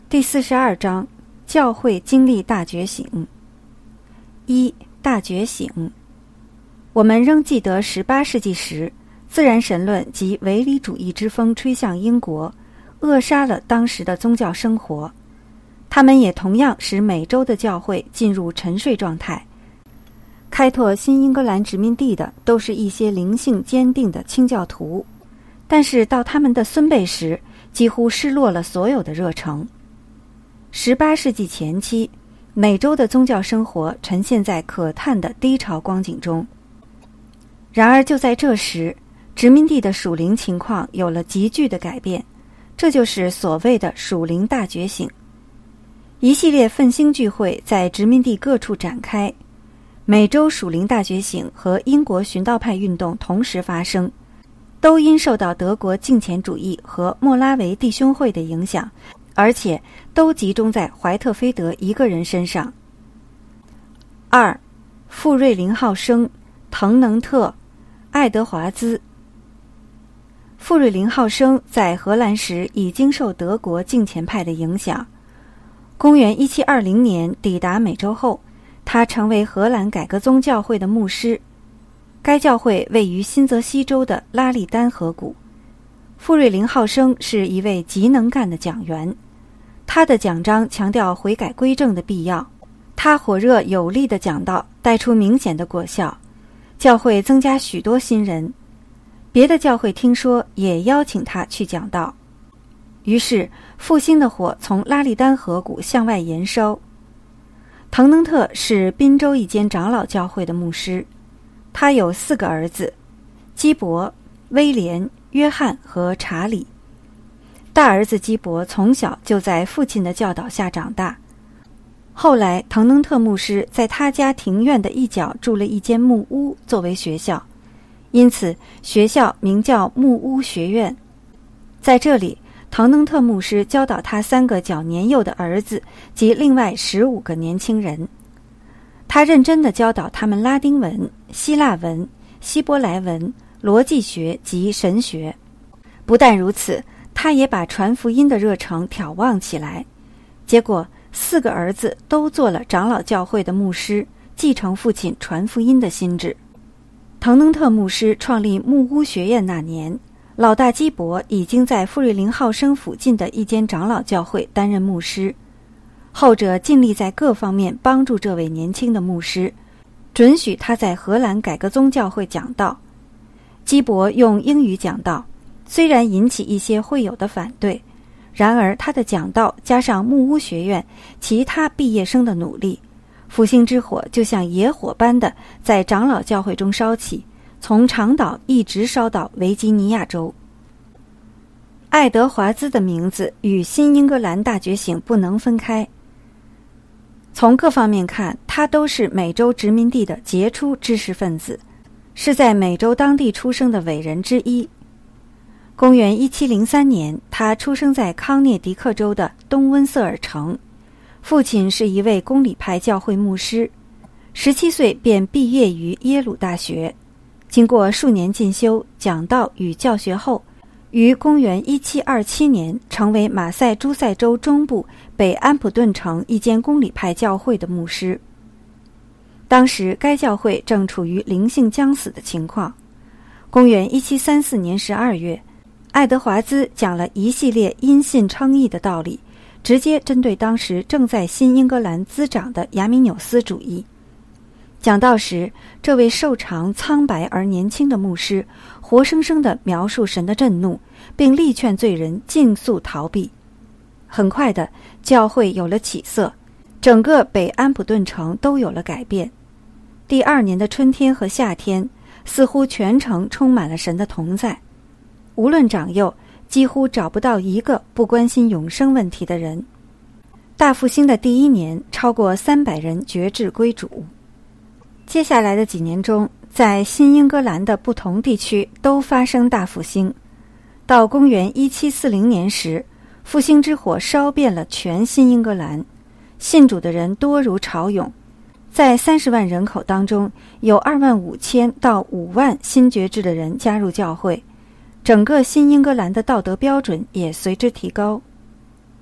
第42章，教会经历大觉醒。一、大觉醒。我们仍记得18世纪时，自然神论及唯理主义之风吹向英国，扼杀了当时的宗教生活。他们也同样使美洲的教会进入沉睡状态。开拓新英格兰殖民地的都是一些灵性坚定的清教徒，但是到他们的孙辈时，几乎失落了所有的热诚。18世纪前期，美洲的宗教生活呈现在可叹的低潮光景中。然而就在这时，殖民地的属灵情况有了急剧的改变，这就是所谓的属灵大觉醒。一系列奋兴聚会在殖民地各处展开，美洲属灵大觉醒和英国寻道派运动同时发生，都因受到德国敬虔主义和莫拉维弟兄会的影响，而且都集中在怀特菲德一个人身上。二、富瑞林浩生、滕能特、爱德华兹。富瑞林浩生在荷兰时已经受德国敬虔派的影响。公元1720年抵达美洲后，他成为荷兰改革宗教会的牧师。该教会位于新泽西州的拉利丹河谷。富瑞林浩生是一位极能干的讲员，他的讲章强调悔改归正的必要。他火热有力的讲道带出明显的果效，教会增加许多新人。别的教会听说也邀请他去讲道，于是复兴的火从拉利丹河谷向外延烧。滕能特是宾州一间长老教会的牧师，他有4个儿子：基伯、威廉、约翰和查理。大儿子基伯从小就在父亲的教导下长大，后来滕能特牧师在他家庭院的一角筑了一间木屋作为学校，因此学校名叫木屋学院。在这里，滕能特牧师教导他3个较年幼的儿子及另外15个年轻人。他认真地教导他们拉丁文、希腊文、希伯来文、逻辑学及神学。不但如此，他也把传福音的热诚挑旺起来。结果4个儿子都做了长老教会的牧师，继承父亲传福音的心志。滕能特牧师创立木屋学院那年，老大基伯已经在富瑞林浩生附近的一间长老教会担任牧师。后者尽力在各方面帮助这位年轻的牧师，准许他在荷兰改革宗教会讲道。基伯用英语讲道，虽然引起一些会友的反对，然而他的讲道加上木屋学院其他毕业生的努力，复兴之火就像野火般的在长老教会中烧起，从长岛一直烧到维吉尼亚州。爱德华兹的名字与新英格兰大觉醒不能分开。从各方面看，他都是美洲殖民地的杰出知识分子，是在美洲当地出生的伟人之一。公元1703年，他出生在康涅狄克州的东温瑟尔城，父亲是一位公理派教会牧师，17岁便毕业于耶鲁大学。经过数年进修、讲道与教学后，于公元1727年成为马赛诸塞州中部北安普顿城一间公理派教会的牧师。当时该教会正处于灵性将死的情况。公元1734年12月，爱德华兹讲了一系列因信称义的道理，直接针对当时正在新英格兰滋长的亚米纽斯主义。讲道时，这位瘦长、苍白而年轻的牧师活生生地描述神的震怒，并力劝罪人尽速逃避。很快的，教会有了起色，整个北安普顿城都有了改变。第2年的春天和夏天，似乎全城充满了神的同在。无论长幼，几乎找不到一个不关心永生问题的人。大复兴的第1年，超过300人决志归主。接下来的几年中，在新英格兰的不同地区都发生大复兴。到公元1740年时，复兴之火烧遍了全新英格兰，信主的人多如潮涌。在30万人口当中，有25000到5万新决志的人加入教会，整个新英格兰的道德标准也随之提高。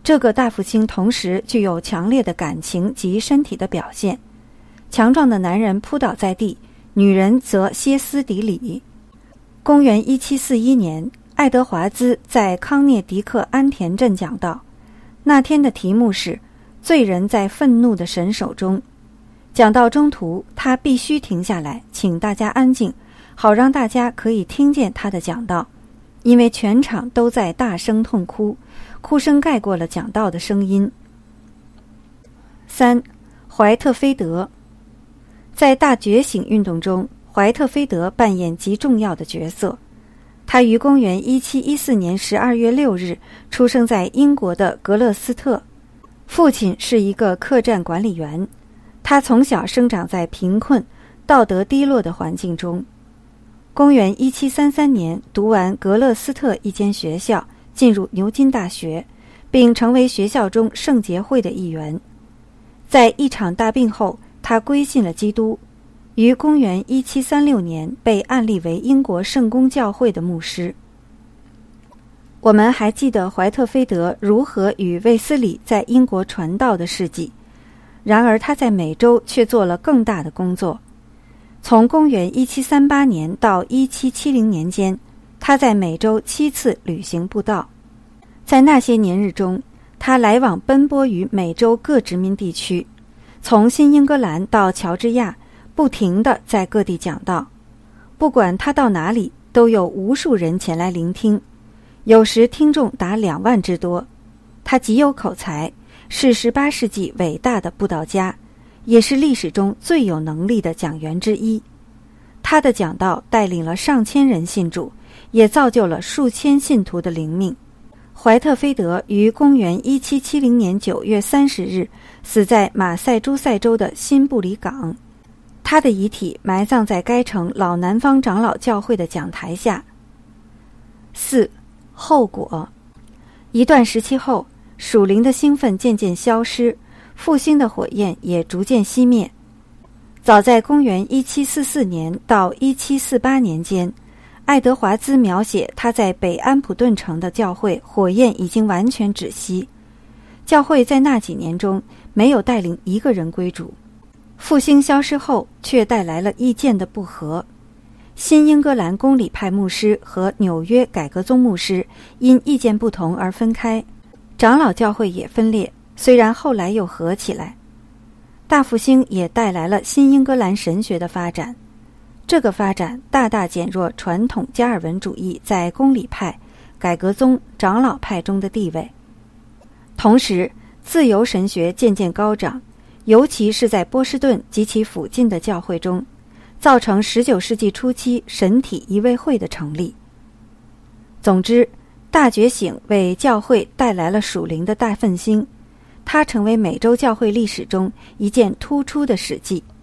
这个大复兴同时具有强烈的感情及身体的表现。强壮的男人扑倒在地，女人则歇斯底里。公元1741年，爱德华兹在康涅狄克安田镇讲道，那天的题目是罪人在愤怒的神手中。讲到中途，他必须停下来，请大家安静，好让大家可以听见他的讲道，因为全场都在大声痛哭，哭声盖过了讲道的声音。3. 怀特菲德。在大觉醒运动中，怀特菲德扮演极重要的角色。他于公元1714年12月6日出生在英国的格勒斯特，父亲是一个客栈管理员。他从小生长在贫困、道德低落的环境中。公元1733年读完格勒斯特一间学校，进入牛津大学，并成为学校中圣洁会的一员。在一场大病后，他归信了基督，于公元1736年被按立为英国圣公教会的牧师。我们还记得怀特菲德如何与卫斯理在英国传道的事迹，然而他在美洲却做了更大的工作。从公元1738年到1770年间，他在美洲7次旅行布道。在那些年日中，他来往奔波于美洲各殖民地区，从新英格兰到乔治亚，不停地在各地讲道。不管他到哪里，都有无数人前来聆听，有时听众达2万之多。他极有口才，是18世纪伟大的布道家，也是历史中最有能力的讲员之一。他的讲道带领了上千人信主，也造就了数千信徒的灵命。怀特菲德于公元1770年9月30日死在马赛诸塞州的新布里港，他的遗体埋葬在该城老南方长老教会的讲台下。4. 后果。一段时期后，属灵的兴奋渐渐消失，复兴的火焰也逐渐熄灭。早在公元1744年到1748年间，爱德华兹描写他在北安普顿城的教会火焰已经完全止息。教会在那几年中没有带领一个人归主。复兴消失后，却带来了意见的不合。新英格兰公理派牧师和纽约改革宗牧师因意见不同而分开，长老教会也分裂，虽然后来又合起来。大复兴也带来了新英格兰神学的发展，这个发展大大减弱传统加尔文主义在公理派、改革宗、长老派中的地位。同时，自由神学渐渐高涨，尤其是在波士顿及其附近的教会中，造成19世纪初期神体一位会的成立。总之，大觉醒为教会带来了属灵的大奋兴，它成为美洲教会历史中一件突出的史迹。